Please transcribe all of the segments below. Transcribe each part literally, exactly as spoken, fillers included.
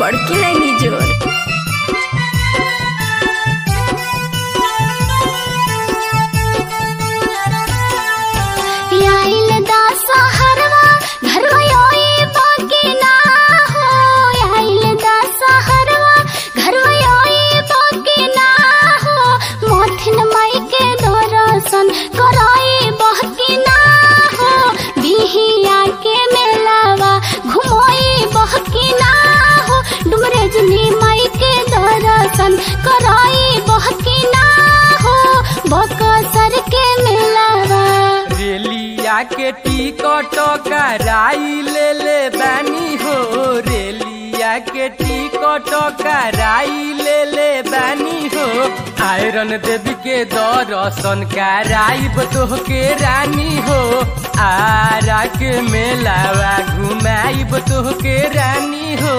बड़की लाइनी जोर। कराई बहकी ना हो बकसर के मिलवा। रेलिया के टिकट कराई ले ले बानी हो, रेलिया के टिकट कराई ले ले बानी हो। आयरन देवी के दर्शन कराइब तोहके रानी हो, आरा के मेलावा घुमाइब तोहके रानी हो।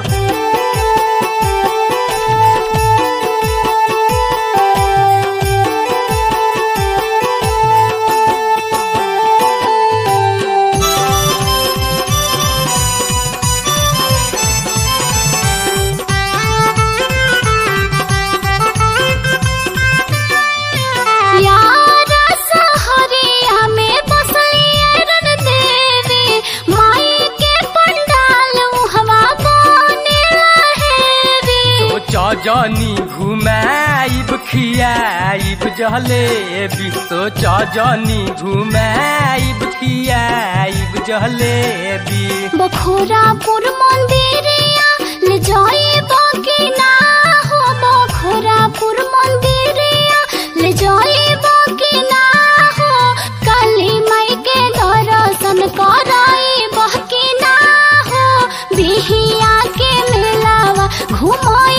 जनी घुमाइब खियाइब जलेबी, तो जनी घुमाइब खियाइब जलेबी। बखोरापुर मंदिरिया ले जाइब कि ना हो, बखोरापुर मंदिरिया ले जाइब कि ना हो। काली माई के दर्शन कराइब कि ना हो, बिहिया के मेलावा घुमाई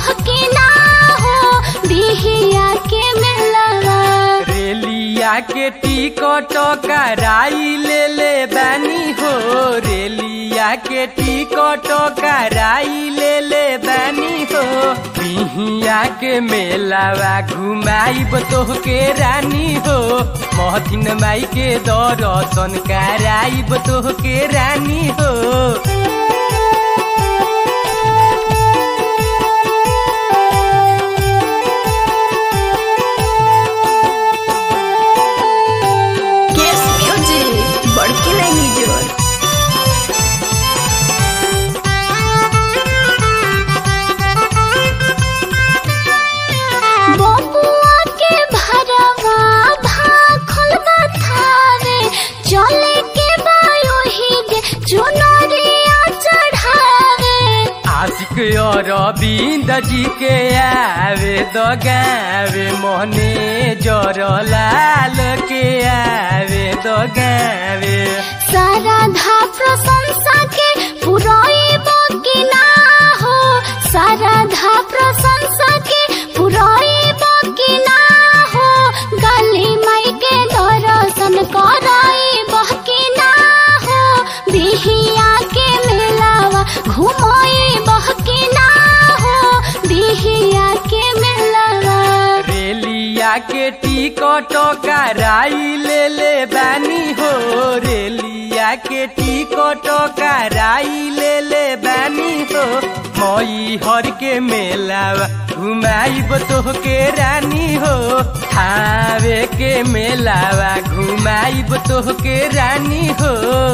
के टिकट कराई ले ले बानी हो, रेलिया के टिकट कराई ले ले बानी हो। बिहिया के मेलावा घुमाइब तोहके रानी हो, महथिन माई के दर्शन कराइब तोहके रानी हो। बड़की लाइनी जोर। बबुआ के भरवा भाखल बथावे, चले के बायो ही दे चुनरिया चढ़ावे। आशिक अरविंद जी के आवे दगावे, मोहने जर लाल के आवे दगावे। साराधा प्रशंसा के पुराइब कि ना हो, साराधा प्रशंसा के पुराइब कि ना हो। गली माई के दर्शन कराइब कि ना हो, बिहिया के मेलावा घुमाइब कि ना हो, बिहिया के मेलावा। रेलिया के टिकट कराई ले ले बानी हो, रेलिया के टिकट कराई ले ले बानी हो। मई हर के मेलावा घुमाइब तोहके रानी हो, थावे के मेलावा घुमाइब तोहके रानी हो।